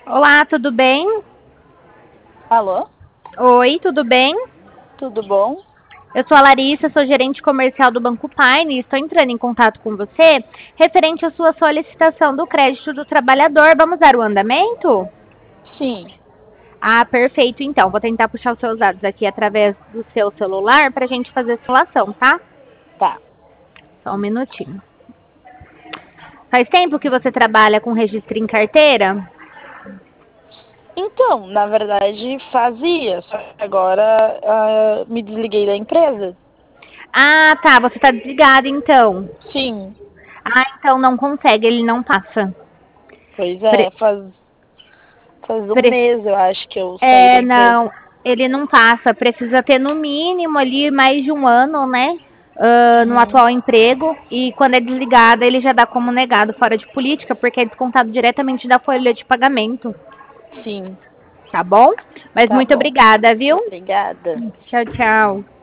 Olá, tudo bem? Alô? Oi, tudo bem? Tudo bom? Eu sou a Larissa, sou gerente comercial do Banco Pine e estou entrando em contato com você referente à sua solicitação do crédito do trabalhador. Vamos dar o andamento? Sim. Ah, perfeito. Então, vou tentar puxar os seus dados aqui através do seu celular para a gente fazer a simulação, tá? Tá. Só um minutinho. Faz tempo que você trabalha com registro em carteira? Então, na verdade, fazia, só que agora me desliguei da empresa. Ah, tá. Você está desligado, então. Sim. Ah, então não consegue, ele não passa. Pois é, Pre- faz um pre- mês, eu acho, que eu saí da empresa. Não, ele não passa. Precisa ter no mínimo ali mais de um ano, né? No Uhum. atual emprego. E quando é desligado, ele já dá como negado fora de política, porque é descontado diretamente da folha de pagamento. Sim. Tá bom? Mas Tá muito bom. obrigada, viu? Obrigada. Tchau, tchau.